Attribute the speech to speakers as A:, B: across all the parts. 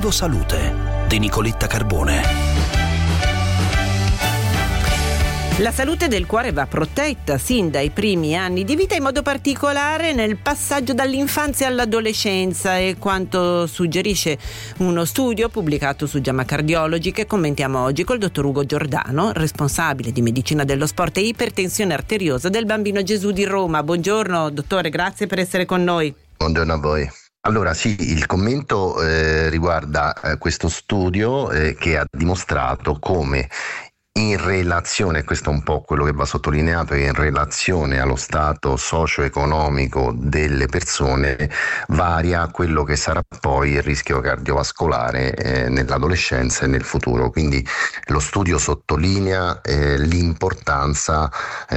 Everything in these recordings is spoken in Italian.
A: Obiettivo Salute di Nicoletta Carbone.
B: La salute del cuore va protetta sin dai primi anni di vita, in modo particolare nel passaggio dall'infanzia all'adolescenza, e quanto suggerisce uno studio pubblicato su JAMA Cardiology che commentiamo oggi col dottor Ugo Giordano, responsabile di medicina dello sport e ipertensione arteriosa del Bambino Gesù di Roma. Buongiorno dottore, grazie per essere con noi.
C: Buongiorno a voi. Allora sì, il commento riguarda questo studio che ha dimostrato come in relazione, questo è un po' quello che va sottolineato, che in relazione allo stato socio-economico delle persone varia quello che sarà poi il rischio cardiovascolare nell'adolescenza e nel futuro. Quindi lo studio sottolinea l'importanza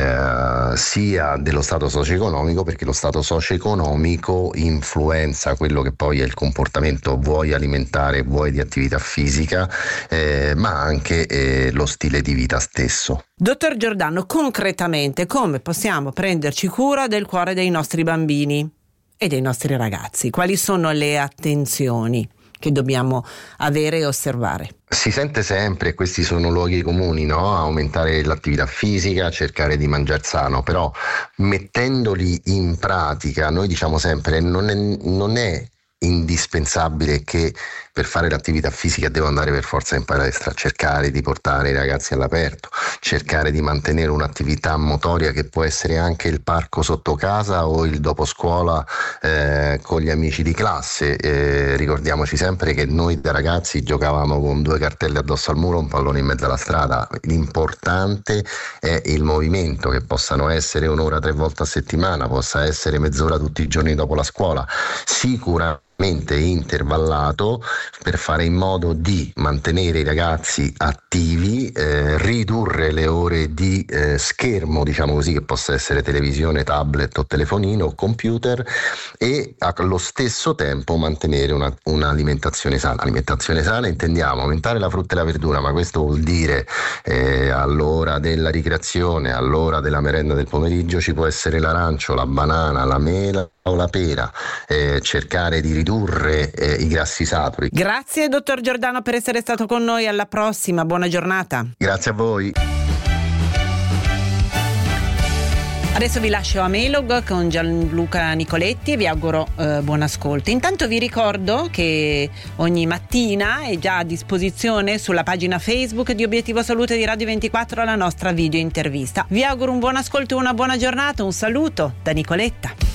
C: sia dello stato socio-economico, perché lo stato socio-economico influenza quello che poi è il comportamento vuoi alimentare, vuoi di attività fisica, ma anche lo stile di vita stesso.
B: Dottor Giordano, concretamente come possiamo prenderci cura del cuore dei nostri bambini e dei nostri ragazzi? Quali sono le attenzioni che dobbiamo avere e osservare?
C: Si sente sempre, questi sono luoghi comuni, no? Aumentare l'attività fisica, cercare di mangiare sano, però mettendoli in pratica, noi diciamo sempre, non è indispensabile che per fare l'attività fisica devo andare per forza in palestra, cercare di portare i ragazzi all'aperto, cercare di mantenere un'attività motoria che può essere anche il parco sotto casa o il dopo scuola con gli amici di classe. Ricordiamoci sempre che noi da ragazzi giocavamo con 2 cartelle addosso al muro, un pallone in mezzo alla strada. L'importante è il movimento, che possano essere 1 ora 3 volte a settimana, possa essere mezz'ora tutti i giorni dopo la scuola, sicuramente intervallato, per fare in modo di mantenere i ragazzi attivi, ridurre le ore di schermo, diciamo così, che possa essere televisione, tablet o telefonino o computer, e allo stesso tempo mantenere un'alimentazione sana. Alimentazione sana intendiamo aumentare la frutta e la verdura, ma questo vuol dire all'ora della ricreazione, all'ora della merenda del pomeriggio ci può essere l'arancio, la banana, la mela o la pera, cercare di ridurre i grassi saturi.
B: Grazie dottor Giordano per essere stato con noi, alla prossima, buona giornata.
C: Grazie a voi.
B: Adesso vi lascio a Melog con Gianluca Nicoletti e vi auguro buon ascolto. Intanto vi ricordo che ogni mattina è già a disposizione sulla pagina Facebook di Obiettivo Salute di Radio 24 la nostra video intervista. Vi auguro un buon ascolto e una buona giornata. Un saluto da Nicoletta.